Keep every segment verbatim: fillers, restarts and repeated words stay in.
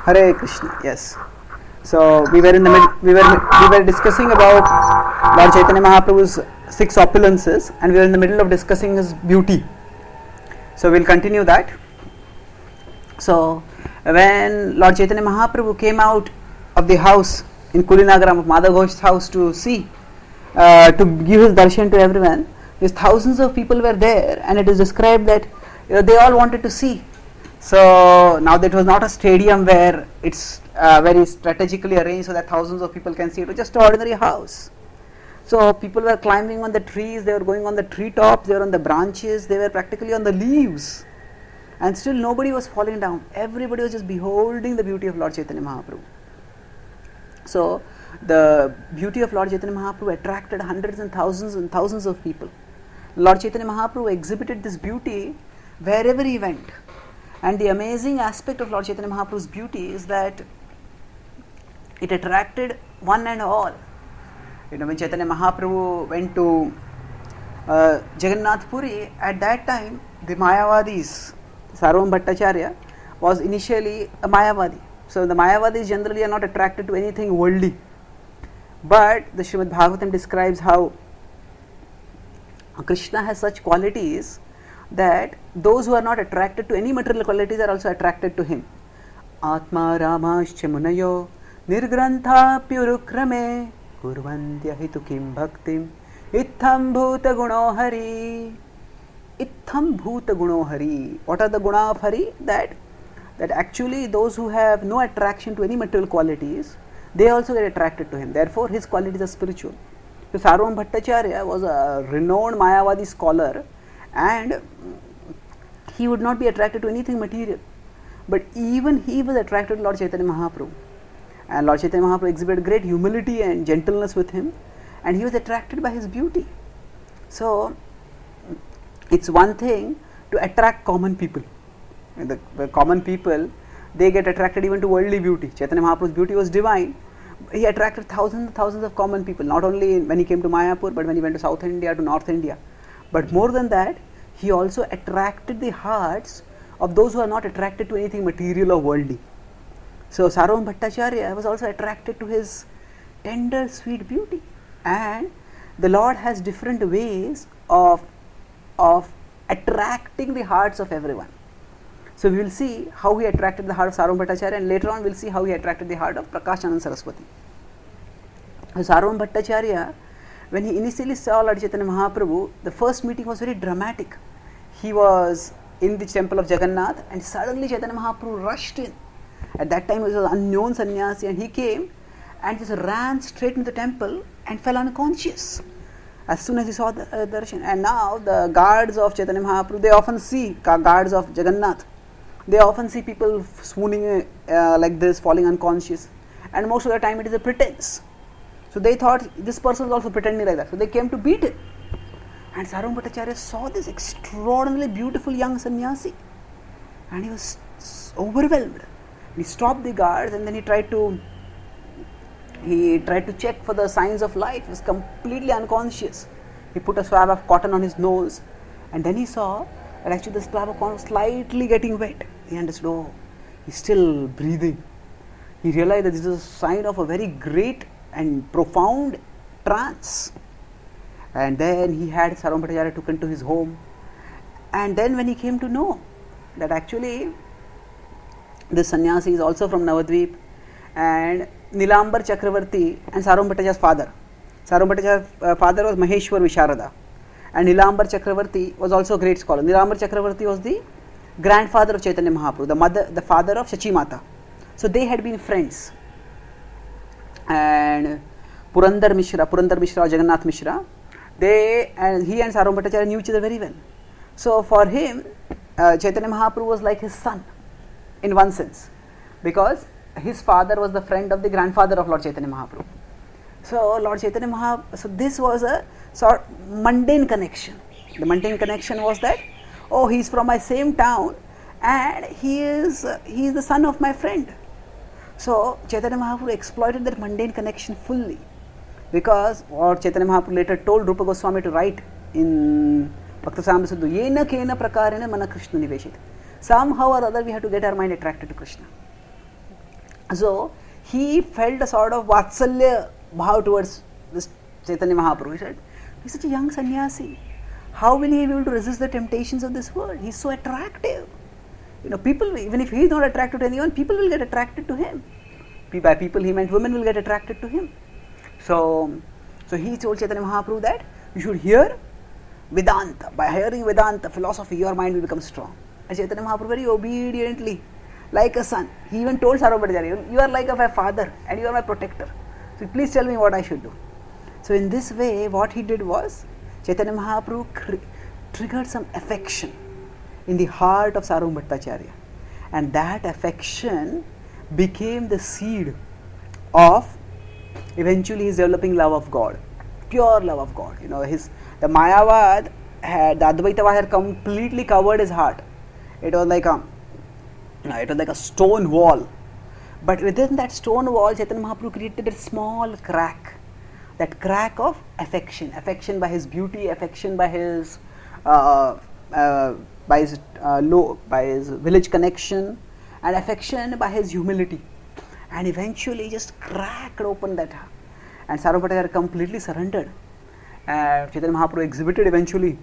Hare Krishna. Yes. So we were in the mid, we were we were discussing about Lord Chaitanya Mahaprabhu's six opulences, and we were in the middle of discussing his beauty. So we'll continue that. So when Lord Chaitanya Mahaprabhu came out of the house in Kulinagaram of Madhav Ghosh's house to see, uh, to give his darshan to everyone, these thousands of people were there, and it is described that you know, they all wanted to see. So now that was not a stadium where it's uh, very strategically arranged so that thousands of people can see it. It was just an ordinary house. So people were climbing on the trees, they were going on the treetops, they were on the branches, they were practically on the leaves. And still nobody was falling down. Everybody was just beholding the beauty of Lord Chaitanya Mahaprabhu. So the beauty of Lord Chaitanya Mahaprabhu attracted hundreds and thousands and thousands of people. Lord Chaitanya Mahaprabhu exhibited this beauty wherever he went. And the amazing aspect of Lord Chaitanya Mahaprabhu's beauty is that it attracted one and all. You know, when Chaitanya Mahaprabhu went to uh, Jagannath Puri, at that time the Mayavadis, Sarvam Bhattacharya was initially a Mayavadi. So the Mayavadis generally are not attracted to anything worldly. But the Srimad Bhagavatam describes how Krishna has such qualities that those who are not attracted to any material qualities are also attracted to him. Atma Ramascha Munayo Nirgrantha Pyurukrame Kurvandya Hitu Kim Bhaktim Itham Bhuta Guno Hari. Itham Bhuta Guno Hari. What are the guna of Hari? That, that actually those who have no attraction to any material qualities, they also get attracted to him. Therefore, his qualities are spiritual. So Sarvam Bhattacharya was a renowned Mayavadi scholar, and he would not be attracted to anything material. But even he was attracted to Lord Chaitanya Mahaprabhu. And Lord Chaitanya Mahaprabhu exhibited great humility and gentleness with him, and he was attracted by his beauty. So it's one thing to attract common people. And the, the common people, they get attracted even to worldly beauty. Chaitanya Mahaprabhu's beauty was divine. He attracted thousands and thousands of common people, not only when he came to Mayapur, but when he went to South India, to North India. But more than that, he also attracted the hearts of those who are not attracted to anything material or worldly. So Sarvam Bhattacharya was also attracted to his tender, sweet beauty. And the Lord has different ways of, of attracting the hearts of everyone. So we will see how he attracted the heart of Sarvam Bhattacharya, and later on we will see how he attracted the heart of Prakashanand Saraswati. So Sarvam Bhattacharya, when he initially saw Lord Chaitanya Mahaprabhu, the first meeting was very dramatic. He was in the temple of Jagannath, and suddenly Chaitanya Mahaprabhu rushed in. At that time he was an unknown sannyasi, and he came and just ran straight into the temple and fell unconscious as soon as he saw the uh, darshan. And now the guards of Chaitanya Mahaprabhu, they often see guards of Jagannath, they often see people swooning uh, like this, falling unconscious, and most of the time it is a pretense. So they thought this person was also pretending like that. So they came to beat him. And Sarvam Bhattacharya saw this extraordinarily beautiful young sannyasi, and he was overwhelmed. He stopped the guards, and then he tried to he tried to check for the signs of life. He was completely unconscious. He put a swab of cotton on his nose, and then he saw that actually the swab of cotton was slightly getting wet. He understood, oh, he's still breathing. He realized that this is a sign of a very great and profound trance. And then he had Sarvam Bhattacharya taken to his home, and then when he came to know that actually this sannyasi is also from Navadvip, and Nilambar Chakravarti and Sarvam Bhattacharya's father. Sarvam Bhattacharya's uh, father was Maheshwar Visharada, and Nilambar Chakravarti was also a great scholar. Nilambar Chakravarti was the grandfather of Chaitanya Mahaprabhu, the mother, the father of Shachi Mata. So they had been friends. And Purandar Mishra, Purandar Mishra or Jagannath Mishra, they and he and Sarvam Bhattacharya knew each other very well. So for him, uh, Chaitanya Mahaprabhu was like his son in one sense, because his father was the friend of the grandfather of Lord Chaitanya Mahaprabhu. So Lord Chaitanya Mahaprabhu, so this was a sort of mundane connection. The mundane connection was that, oh, he is from my same town, and he is uh, he is the son of my friend. So Chaitanya Mahaprabhu exploited that mundane connection fully, because what Chaitanya Mahaprabhu later told Rupa Goswami to write in Bhakta-samrita Sindhu, Yena kena prakarena mana Krishna niveshit. Somehow or other we have to get our mind attracted to Krishna. So he felt a sort of vatsalya bhav towards this Chaitanya Mahaprabhu. He said, he's such a young sannyasi. How will he be able to resist the temptations of this world? He's so attractive. You know, people, even if he is not attracted to anyone, people will get attracted to him. By people he meant women will get attracted to him. So, so he told Chaitanya Mahaprabhu that you should hear Vedanta. By hearing Vedanta philosophy, your mind will become strong. And Chaitanya Mahaprabhu very obediently, like a son, he even told Sarvabhattacharya, you are like a my father and you are my protector. So please tell me what I should do. So in this way, what he did was, Chaitanya Mahaprabhu cr- triggered some affection in the heart of Sarvabhauma Bhattacharya. And that affection became the seed of eventually his developing love of God, pure love of God. You know, his the Mayavad had, the Advaitavad had completely covered his heart. It was like a, it was like a stone wall. But within that stone wall, Chaitanya Mahaprabhu created a small crack. That crack of affection, affection by his beauty, affection by his, uh, uh, by his uh, low, by his village connection, and affection by his humility, and eventually just cracked open that heart. And Sarvabhauma Bhattacharya completely surrendered. Uh, Chaitanya Mahaprabhu exhibited eventually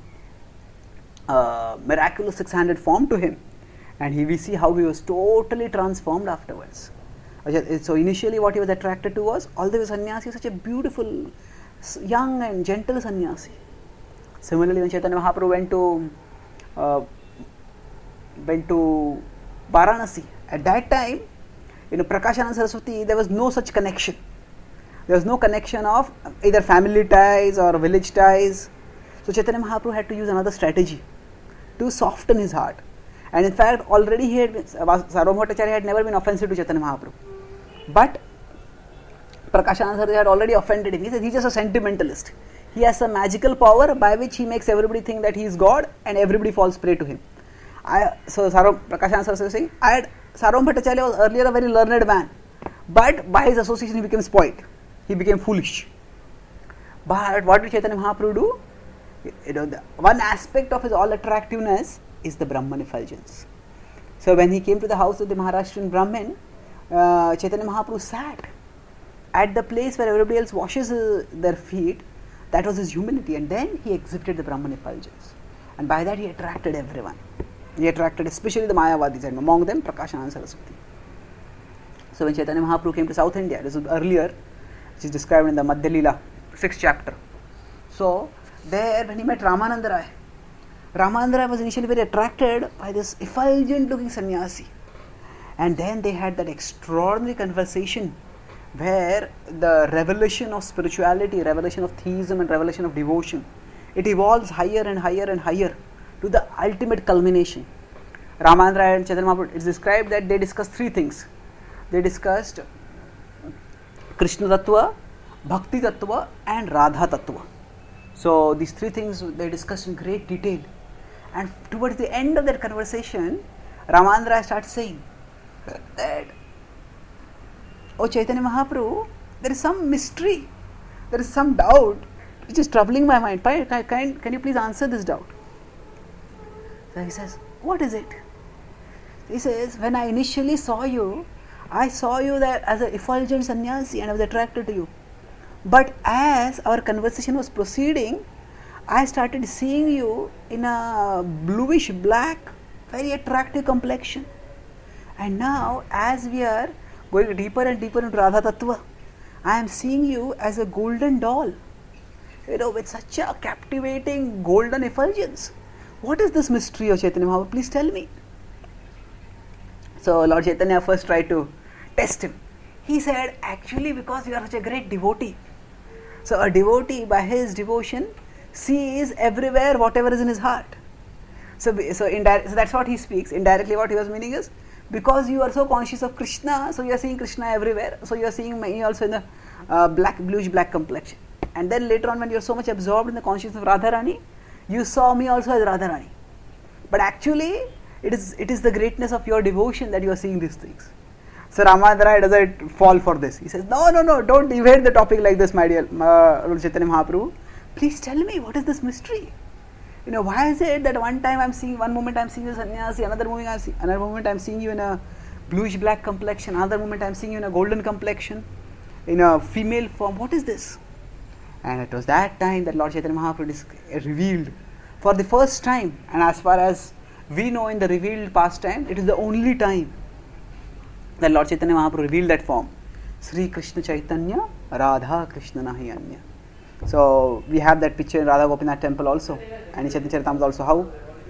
uh, miraculous six-handed form to him, and he we see how he was totally transformed afterwards. So initially, what he was attracted to was, although sannyasi was such a beautiful, young and gentle sannyasi. Similarly, when Chaitanya Mahaprabhu went to uh, went to Varanasi, at that time, you know, Prakashananda Saraswati, there was no such connection. There was no connection of either family ties or village ties. So Chaitanya Mahaprabhu had to use another strategy to soften his heart. And in fact, already he had, Sarvabhauma Bhattacharya had never been offensive to Chaitanya Mahaprabhu. But Prakashananda Saraswati had already offended him. He said he's just a sentimentalist. He has some magical power by which he makes everybody think that he is God and everybody falls prey to him. I, so Sarvam, Prakashananda Saraswati was saying, I had, Sarvabhauma Bhattacharya was earlier a very learned man, but by his association he became spoiled. He became foolish. But what did Chaitanya Mahaprabhu do? You know, the, one aspect of his all attractiveness is the Brahman effulgence. So when he came to the house of the Maharashtrian Brahmin, uh, Chaitanya Mahaprabhu sat at the place where everybody else washes uh, their feet. That was his humility, and then he exhibited the Brahman effulgence, and by that he attracted everyone. He attracted especially the Mayavadis, and among them Prakashananda Saraswati. So when Chaitanya Mahaprabhu came to South India, this was earlier, which is described in the Madhya Leela, sixth chapter. So there when he met Ramananda Rai, Ramananda Rai was initially very attracted by this effulgent looking sannyasi, and then they had that extraordinary conversation where the revelation of spirituality, revelation of theism and revelation of devotion, it evolves higher and higher and higher to the ultimate culmination. Ramananda Rai and Chaitanya Mahaprabhu, it's described that they discussed three things. They discussed Krishna Tattva, Bhakti Tattva and Radha Tattva. So these three things they discussed in great detail, and towards the end of their conversation, Ramananda Rai starts saying that, oh Chaitanya Mahaprabhu, there is some mystery, there is some doubt which is troubling my mind. Can, can you please answer this doubt? So he says, what is it? He says, when I initially saw you, I saw you that as an effulgent sannyasi and I was attracted to you. But as our conversation was proceeding, I started seeing you in a bluish black, very attractive complexion. And now as we are going deeper and deeper into Radha Tattva, I am seeing you as a golden doll, you know, with such a captivating golden effulgence. What is this mystery of Chaitanya Mahaprabhu? Please tell me. So Lord Chaitanya first tried to test him. He said, actually because you are such a great devotee. So a devotee by his devotion sees everywhere whatever is in his heart. So, so, indirect, so that's what he speaks. Indirectly what he was meaning is, because you are so conscious of Krishna, so you are seeing Krishna everywhere. So you are seeing me also in the uh, black, bluish black complexion. And then later on when you are so much absorbed in the consciousness of Radharani, you saw me also as Radharani. But actually, it is it is the greatness of your devotion that you are seeing these things. So Ramananda Rai doesn't fall for this. He says, no, no, no, don't evade the topic like this, my dear uh, Chaitanya Mahaprabhu. Please tell me, what is this mystery? You know, why is it that one time I'm seeing, one moment I'm seeing you as sannyasi, another moment I'm seeing, another moment I'm seeing you in a bluish black complexion. Another moment I am seeing you in a golden complexion, in a female form. What is this? And it was that time that Lord Chaitanya Mahaprabhu is revealed for the first time. And as far as we know, in the revealed past time, it is the only time that Lord Chaitanya Mahaprabhu revealed that form. Sri Krishna Chaitanya Radha Krishna Nahi Anya. So we have that picture in Radha Gopinath temple also, and in Chaitanya Charitamrita also. How?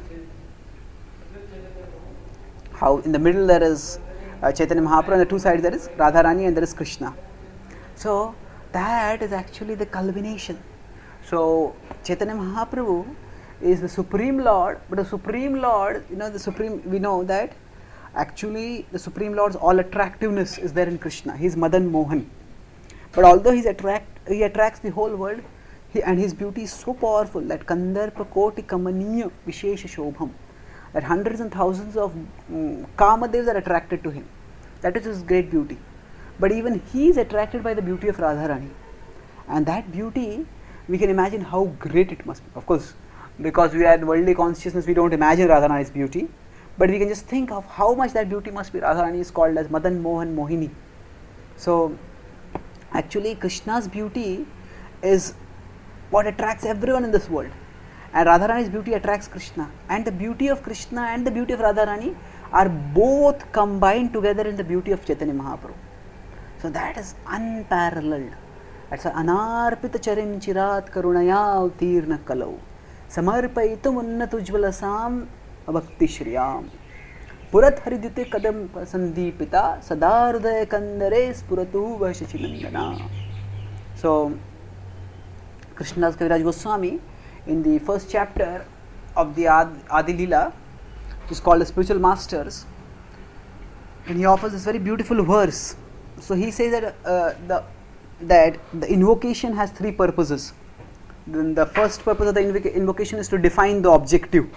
How in the middle there is uh, Chaitanya Mahaprabhu, and the two sides there is Radharani and there is Krishna. So that is actually the culmination. So Chaitanya Mahaprabhu is the Supreme Lord, but the Supreme Lord, you know, the Supreme, we know that actually the Supreme Lord's all attractiveness is there in Krishna. He is Madan Mohan. But although he's attract, he attracts the whole world, he, and his beauty is so powerful that Kandarpa Koti Kamaniya Vishesha Shobham, that hundreds and thousands of um, Kamadevs are attracted to him. That is his great beauty. But even he is attracted by the beauty of Radharani. And that beauty, we can imagine how great it must be. Of course, because we are in worldly consciousness, we don't imagine Radharani's beauty. But we can just think of how much that beauty must be. Radharani is called as Madan Mohan Mohini. So, actually Krishna's beauty is what attracts everyone in this world. And Radharani's beauty attracts Krishna. And the beauty of Krishna and the beauty of Radharani are both combined together in the beauty of Chaitanya Mahaprabhu. So that is unparalleled. That's anarpita charim chirat karunaya utirna kalau samarpaitum unnatujvalasam bhakti shriyam purat haridute kadam sandipita sadarudaya kandare spuratu vashachinandana. So Krishnadas Kaviraj Goswami, in the first chapter of the Adi Leela, which is called the Spiritual Masters, and he offers this very beautiful verse. So he says that uh, the that the invocation has three purposes. Then the first purpose of the invoc- invocation is to define the objective.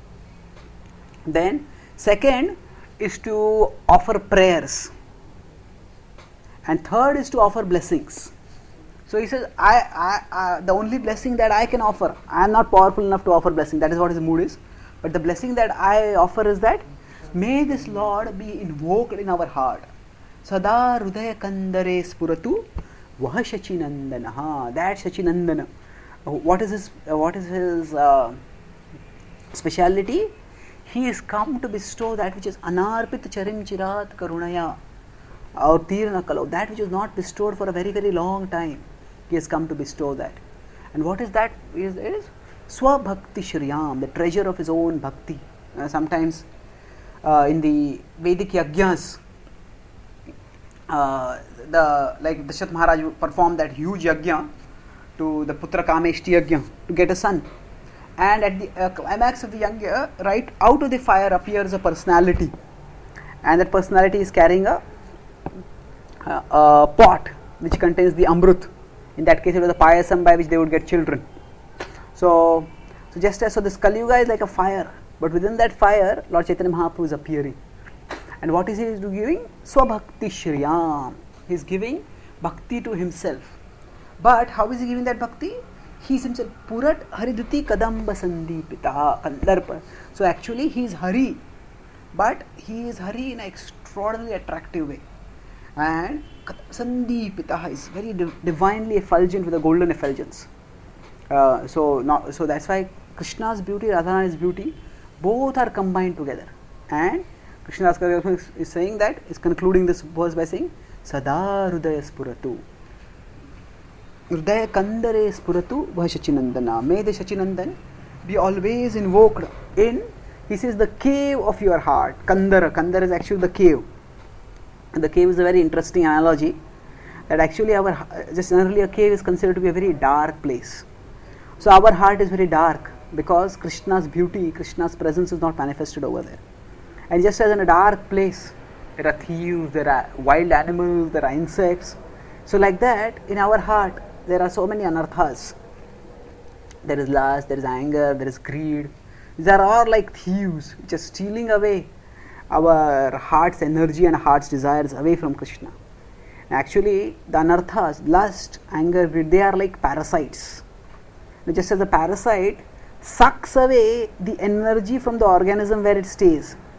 Then second is to offer prayers, and third is to offer blessings. So he says, I, I, I, the only blessing that I can offer, I am not powerful enough to offer blessing. That is what his mood is. But the blessing that I offer is that may this Lord be invoked in our heart. Sada Rudaya Kandare Spuratu Vaha Shachinandana. That Shachinandana. What is his, what is his uh, speciality? He is come to bestow that which is Anarpit Charim Chirat Karunaya, or Tirna Kalau, that which is not bestowed for a very, very long time. He has come to bestow that. And what is that? It is, it is Swabhakti Shriyam, the treasure of his own bhakti. Uh, sometimes uh, in the Vedic Yajnas, uh, the like Dasharatha Maharaj performed that huge yajna to the Putra Kameshti yajna to get a son. And at the uh, climax of the yajna, right out of the fire appears a personality. And that personality is carrying a, a, a pot which contains the Amrut. In that case, it was a payasam by which they would get children. So, so just as so, this Kali Yuga is like a fire, but within that fire, Lord Chaitanya Mahaprabhu is appearing. And what is he giving? Swabhakti Shriyam. He is giving bhakti to himself. But how is he giving that bhakti? He is himself Purat Hariduti Kadamba Sandipita Kandarpa. So actually he is Hari, but he is Hari in an extraordinarily attractive way. And Sandipita is very div- divinely effulgent with a golden effulgence. Uh, so, not, so that's why Krishna's beauty, Radharani's beauty, both are combined together. And Krishnadas Kaviraj Goswami is, is saying that, is concluding this verse by saying, Sada Rudaya Spuratu. Rudaya Kandare Spuratu Vashachinandana. May the Shachinandan be always invoked in, he says, the cave of your heart. Kandara. Kandara is actually the cave. And the cave is a very interesting analogy. That actually our, just generally a cave is considered to be a very dark place. So our heart is very dark because Krishna's beauty, Krishna's presence is not manifested over there. And just as in a dark place, there are thieves, there are wild animals, there are insects. So like that, in our heart, there are so many anarthas. There is lust, there is anger, there is greed. These are all like thieves which are stealing away our heart's energy and heart's desires away from Krishna. Actually, the anarthas, lust, anger, greed, they are like parasites. Just as a parasite sucks away the energy from the organism where it stays.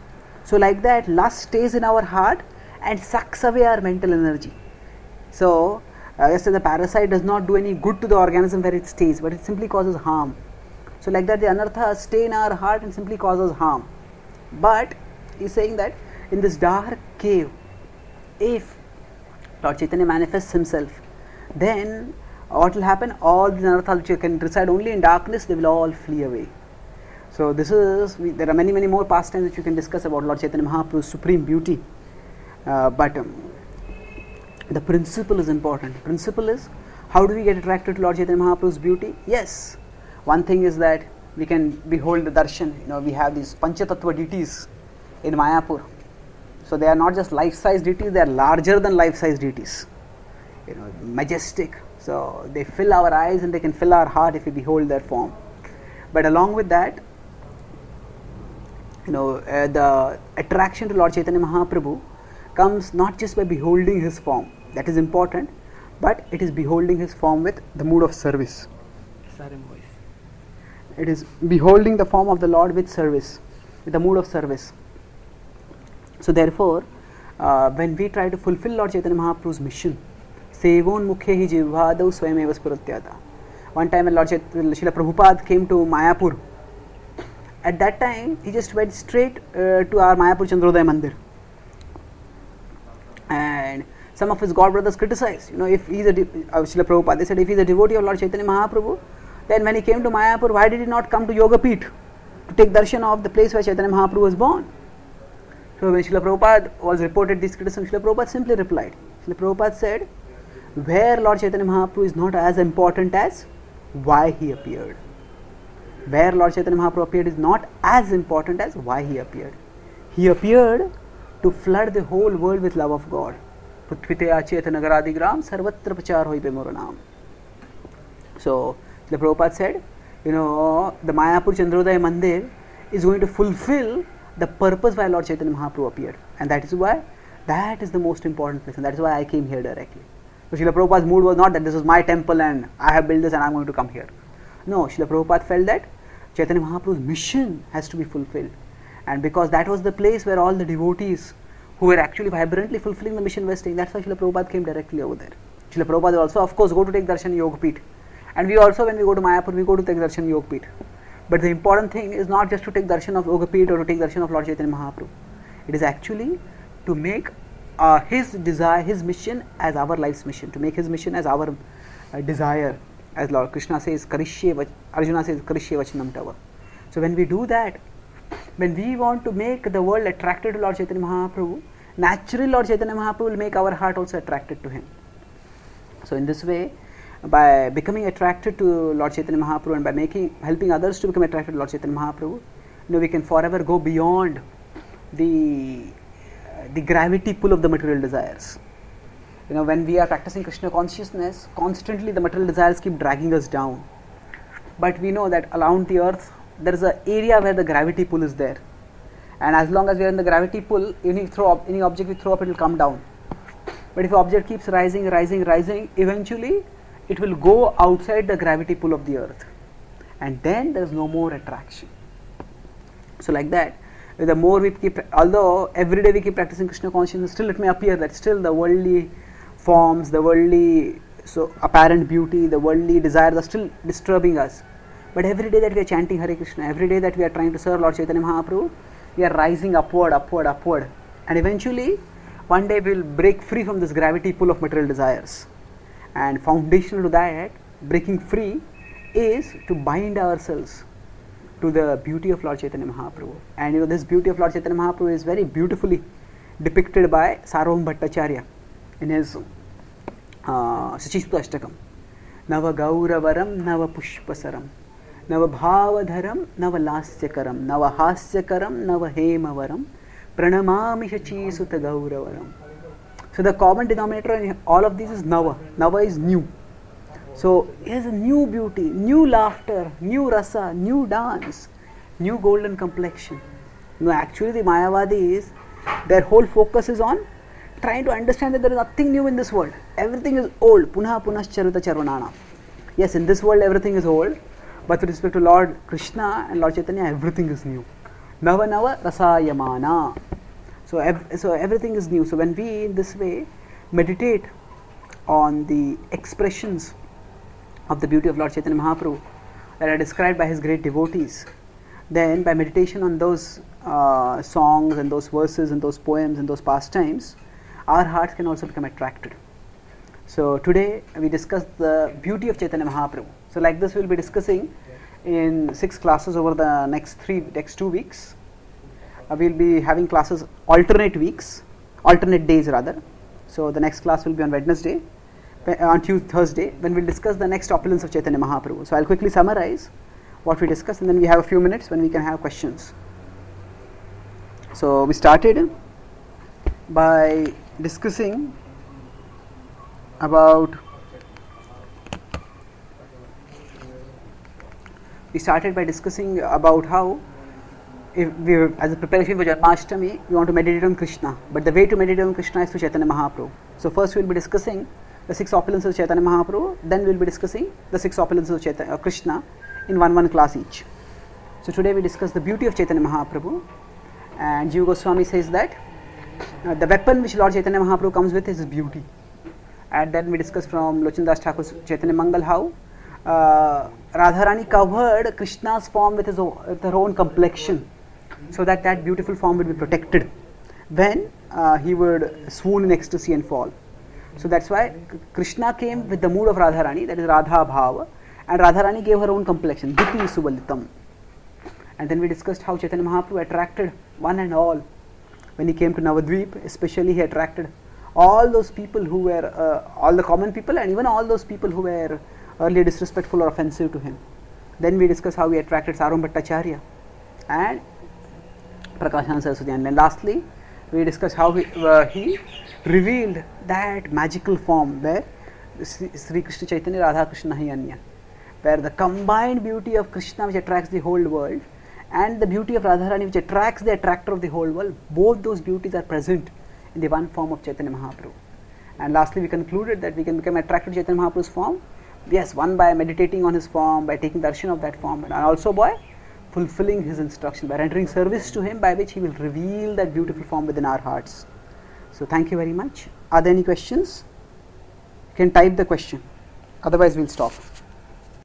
So like that, lust stays in our heart and sucks away our mental energy. So uh, yes, the parasite does not do any good to the organism where it stays, but it simply causes harm. So like that, the anarthas stay in our heart and simply causes harm. But he is saying that in this dark cave, if Lord Chaitanya manifests himself, then what will happen? All the anarthas which can reside only in darkness, they will all flee away. So this is, we, there are many many more pastimes which you can discuss about Lord Chaitanya Mahaprabhu's supreme beauty. Uh, but um, the principle is important. The principle is, how do we get attracted to Lord Chaitanya Mahaprabhu's beauty? Yes, one thing is that we can behold the darshan. You know, we have these Panchatattva deities in Mayapur. So they are not just life-size deities; they are larger than life-size deities. You know, majestic. So they fill our eyes and they can fill our heart if we behold their form. But along with that, you know, uh, the attraction to Lord Chaitanya Mahaprabhu comes not just by beholding his form. That is important, but it is beholding his form with the mood of service. It is beholding the form of the Lord with service, with the mood of service. So therefore, uh, when we try to fulfill Lord Chaitanya Mahaprabhu's mission, Sevon mukhe hi jivvadau swayameva spuratyata. One time when Lord Chaitanya, Srila Prabhupada came to Mayapur, at that time he just went straight uh, to our Mayapur Chandrodaya Mandir. And some of his god brothers criticized, you know, if he is a, de- uh, Srila Prabhupada, they said if he is a devotee of Lord Chaitanya Mahaprabhu, then when he came to Mayapur, why did he not come to Yogapeeth to take darshan of the place where Chaitanya Mahaprabhu was born? So when Srila Prabhupada was reported this criticism, Srila Prabhupada simply replied. Srila Prabhupada said, where Lord Chaitanya Mahaprabhu is not as important as why he appeared. Where Lord Chaitanya Mahaprabhu appeared is not as important as why he appeared. He appeared to flood the whole world with love of God. Putviteya Chaitanya Nagaradigram sarvatra pachar hoi pe moranam. So the Prabhupada said, you know, the Mayapur Chandrodaya Mandir is going to fulfill the purpose why Lord Chaitanya Mahaprabhu appeared, and that is why that is the most important place, and that is why I came here directly. So Srila Prabhupada's mood was not that this is my temple and I have built this and I am going to come here. No, Srila Prabhupada felt that Chaitanya Mahaprabhu's mission has to be fulfilled, and because that was the place where all the devotees who were actually vibrantly fulfilling the mission were staying, that's why Srila Prabhupada came directly over there. Srila Prabhupada also, of course, go to take darshan Yogapeeth, and we also, when we go to Mayapur, we go to take darshan Yogapeeth. But the important thing is not just to take darshan of Yogapeeth or to take darshan of Lord Chaitanya Mahaprabhu. It is actually to make uh, his desire, his mission as our life's mission, to make his mission as our uh, desire. As Lord Krishna says, Karishye, Arjuna says, Karishye Vachanam Tava. So when we do that, when we want to make the world attracted to Lord Chaitanya Mahaprabhu, naturally Lord Chaitanya Mahaprabhu will make our heart also attracted to him. So in this way, by becoming attracted to Lord Chaitanya Mahaprabhu and by making helping others to become attracted to Lord Chaitanya Mahaprabhu, you know, we can forever go beyond the uh, the gravity pull of the material desires. You know, when we are practicing Krishna consciousness, constantly the material desires keep dragging us down. But we know that around the earth there is an area where the gravity pull is there, and as long as we are in the gravity pull, any throw up, any object we throw up, it will come down. But if the object keeps rising, rising, rising, eventually it will go outside the gravity pull of the earth, and then there is no more attraction. So like that, the more we keep, although every day we keep practicing Krishna consciousness, still it may appear that still the worldly forms, the worldly so apparent beauty, the worldly desires are still disturbing us. But every day that we are chanting Hare Krishna, every day that we are trying to serve Lord Chaitanya Mahaprabhu, we are rising upward, upward, upward, and eventually one day we will break free from this gravity pull of material desires. And foundational to that, breaking free, is to bind ourselves to the beauty of Lord Chaitanya Mahaprabhu. And you know, this beauty of Lord Chaitanya Mahaprabhu is very beautifully depicted by Sarvabhauma Bhattacharya in his uh, Sachishtuta Ashtakam. Nava Gauravaram, Nava Pushpasaram, Nava Bhavadharam, Nava Lasyakaram, Nava Hasyakaram, Nava Hemavaram, Pranamami Shachisuta Gauravaram. So the common denominator in all of these is Nava. Nava is new. So here's a new beauty, new laughter, new rasa, new dance, new golden complexion. No, actually the Mayavadis, their whole focus is on trying to understand that there is nothing new in this world. Everything is old. Punha punash charvita charvanana. Yes, in this world everything is old, but with respect to Lord Krishna and Lord Chaitanya, everything is new. Nava nava rasayamana. So, ev- so everything is new. So when we in this way meditate on the expressions of the beauty of Lord Chaitanya Mahaprabhu that are described by his great devotees, then by meditation on those uh, songs and those verses and those poems and those pastimes, our hearts can also become attracted. So today we discussed the beauty of Chaitanya Mahaprabhu. So like this we will be discussing in six classes over the next three next two weeks. Uh, we will be having classes alternate weeks, alternate days rather. So the next class will be on Wednesday, on Tuesday, Thursday, when we will discuss the next opulence of Chaitanya Mahaprabhu. So I will quickly summarize what we discussed, and then we have a few minutes when we can have questions. So we started by discussing about we started by discussing about how if we as a preparation for Janmashtami we want to meditate on Krishna, but the way to meditate on Krishna is through Chaitanya Mahaprabhu. So first we will be discussing the six opulences of Chaitanya Mahaprabhu, then we will be discussing the six opulences of Chaitanya, uh, Krishna in one one class each. So today we discuss the beauty of Chaitanya Mahaprabhu, and Jiva Goswami says that uh, the weapon which Lord Chaitanya Mahaprabhu comes with is his beauty. And then we discuss from Lochan Das Thakur's Chaitanya Mangal how uh, Radharani covered Krishna's form with, his own, with her own complexion, so that that beautiful form would be protected when uh, he would swoon in ecstasy and fall. So that's why Krishna came with the mood of Radharani, that is Radha Bhava, and Radharani gave her own complexion, Diti Subalitam. And then we discussed how Chaitanya Mahaprabhu attracted one and all. When he came to Navadvip, especially he attracted all those people who were, uh, all the common people, and even all those people who were earlier disrespectful or offensive to him. Then we discussed how he attracted Sarum Bhattacharya and Prakashananda Saraswati. And then lastly, we discussed how he, uh, he revealed that magical form where Sri, Sri Krishna Chaitanya Radha Krishna Hi Anya, where the combined beauty of Krishna which attracts the whole world and the beauty of Radharani which attracts the attractor of the whole world, both those beauties are present in the one form of Chaitanya Mahaprabhu. And lastly we concluded that we can become attracted to Chaitanya Mahaprabhu's form, yes, one by meditating on his form, by taking darshan of that form, and also by fulfilling his instruction, by rendering service to him, by which he will reveal that beautiful form within our hearts. So thank you very much. Are there any questions? You can type the question, otherwise we will stop.